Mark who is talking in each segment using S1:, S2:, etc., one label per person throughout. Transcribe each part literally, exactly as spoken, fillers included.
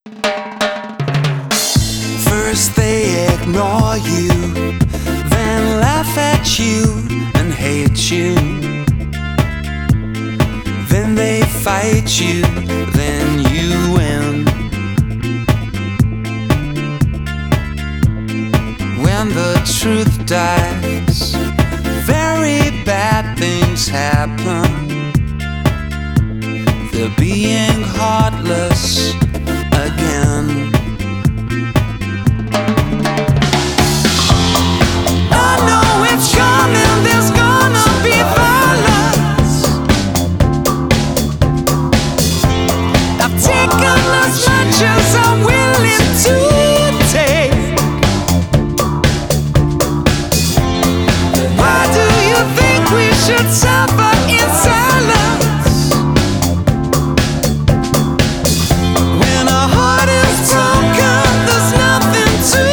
S1: First they ignore you, then laugh at you and hate you. Then they fight you, then you win. When the truth dies, very bad things happen. They're being heartless again. I know it's coming, there's gonna be violence. I've taken as much as I'm willing to take. Why do you think we should suffer in silence? When our heart is broken, there's nothing to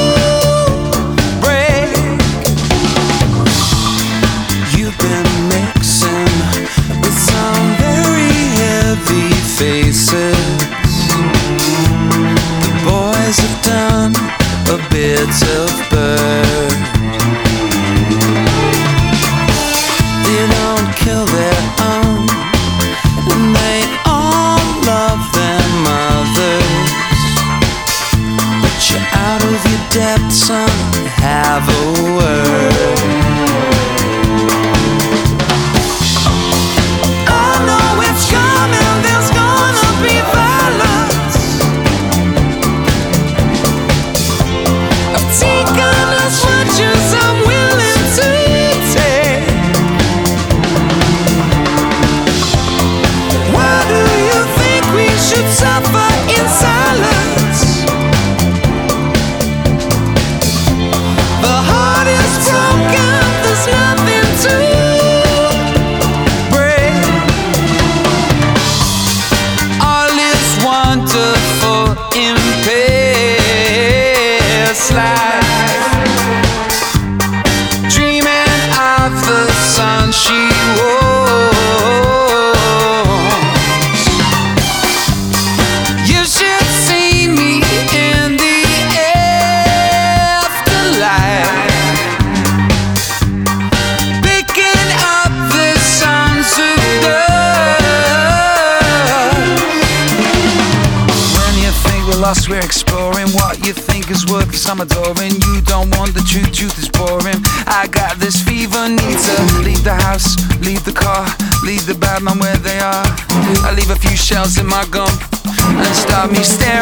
S1: break. You've been mixing with some very heavy faces. The boys have done a bit of bird. They don't kill their own, and they all love their mothers. But you're out of your depth, son, have a word. I know it's coming, there's gonna be violence. I've taken as much as I'm willing to take. Why do you think we should suffer in silence? The heart is broken, there's nothing to break. All is wonderful in past life. Dreaming of the sun she wore. You should see me in the afterlife, picking up the sons of dust. When you think we're lost, we're exploring what you think is worth some adoring. You don't want the truth, truth is boring. I got this fever, need to leave the house, leave the car, leave the bad man where they are. I leave a few shells in my gum and start me staring